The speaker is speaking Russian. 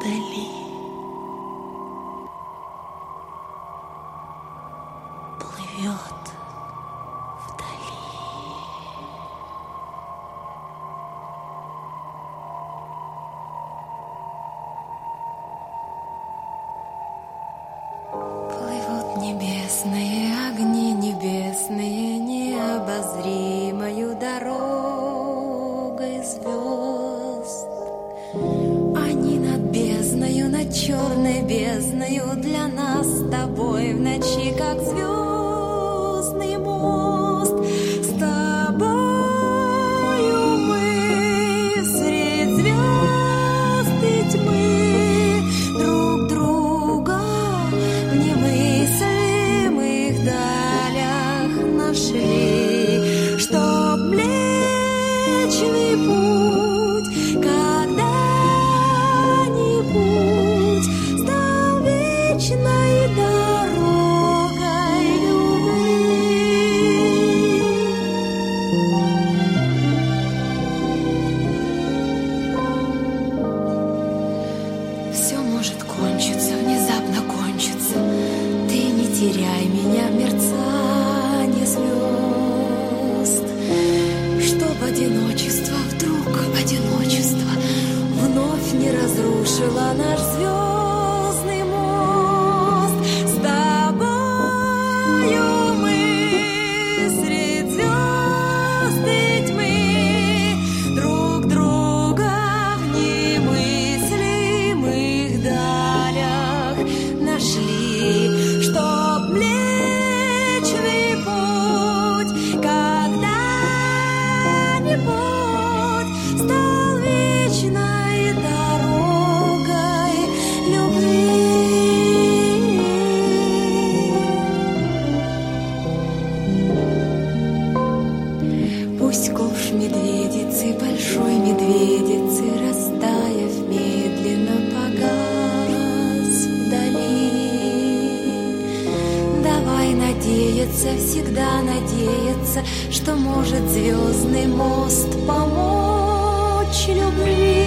вдали. Плывет вдали. Плывут небесные огни, небесные, необозримою дорогой звезд. Они над бездною, над черной бездною, для нас с тобой в ночи, как звездный мост. С тобою мы средь звезд и тьмы друг друга в немыслимых далях нашли, чтоб Млечный Путь когда-нибудь стал вечной дорогой любви. Все может кончиться, внезапно кончиться. Ты не теряй меня в мерцании звезд, чтоб одиночество, вдруг одиночество вновь не разрушило наш звездный мост. С тобою мы средь звезд и тьмы друг друга в немыслимых далях нашли, чтоб Млечный Путь когда-нибудь стал вечной дорогой любви. Пусть ковш медведицы, большой медведицы, растаяв медленно погас вдали. Давай надеяться, всегда надеяться, что может звездный мост помочь любви.